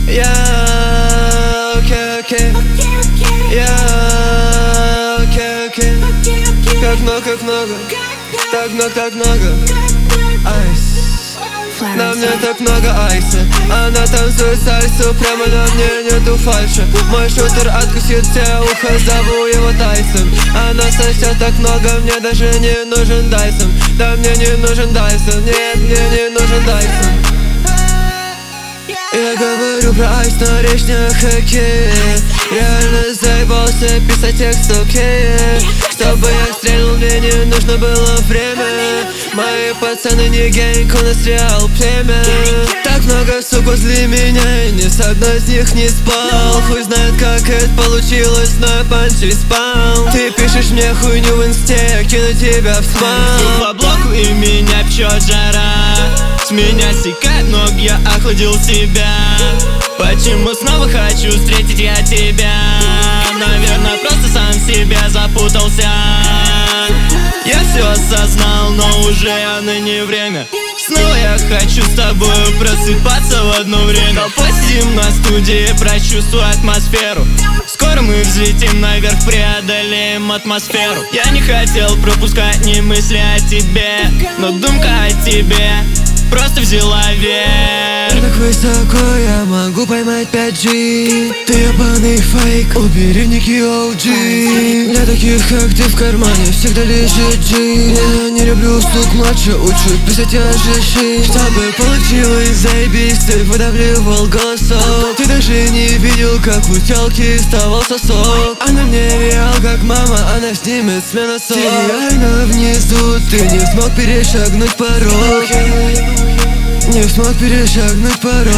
Я, окей. Я, окей. Как много. Так много. Айс. На мне так много айса. Она танцует сальсу, прямо на мне нету фальши. Мой шутер откусит все ухо, зову его Тайсон. Она сосет так много, мне даже не нужен Дайсон. Да мне не нужен Дайсон, нет, мне не нужен Дайсон. Я говорю про айс, но речь не о хоккее. Реально заебался писать текст, окей. Чтобы я стрельнул, мне не нужно было время. Мои пацаны не гэнг, у нас реал племя. Так много сук возле меня, и ни с одной из них не спал. Хуй знает, как это получилось, но я панчи спал. Ты пишешь мне хуйню в инсте, кину тебя в спам. По блоку и меня пчет жара. С меня стекает ног, я охладил себя. Почему снова хочу встретить я тебя? Наверное, просто сам в себя запутался. Я все осознал, но уже явно не время. Снова я хочу с тобой просыпаться в одно время. Посидим на студии, прочувствуй атмосферу. Скоро мы взлетим наверх, преодолеем атмосферу. Я не хотел пропускать ни мысли о тебе, но думка о тебе просто взяла верх. Так высоко я могу поймать 5G. Ты ебаный фейк, убери ники OG. Для таких, как ты, в кармане всегда лежит G. Я не люблю сук младше, учу писать тяжещи. Чтобы получилось заебись, ты выдавливал голосок. Ты даже не видел, как у тёлки вставал сосок. Она мне реал, как мама, она снимет с меня носок. Ты реально внизу, ты не смог перешагнуть порог. Не смог перешагнуть порог.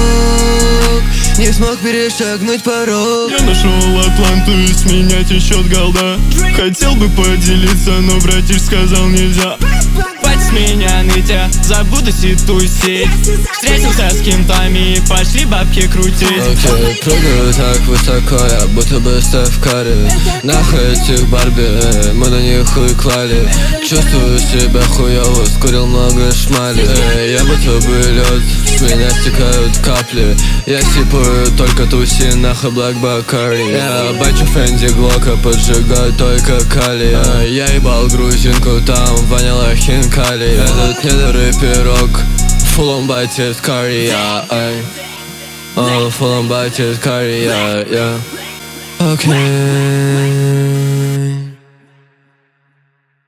Не смог перешагнуть порог. Я нашел Атланту, и с меня течет голда. Хотел бы поделиться, но братиш сказал нельзя. Хватит с меня нытья, забуду сеть. Встретился с кем-то и пошли бабки крутить. Окей, прыгаю так высоко, я будто бы Стеф Карри. Нахуй этих Барби, мы на них хуй клали. Чувствую себя хуёво, скурил много шмали. Я будто бы лед, с меня стекают капли. Я сипаю только туси, нахуй Блэк Бакари. Я бачу Фэнди Глока, поджигаю только кали. Я ебал грузинку, там воняло хинкали. Этот недорый пирог, фулом батит карри. Full on bite, carry, yeah. Okay.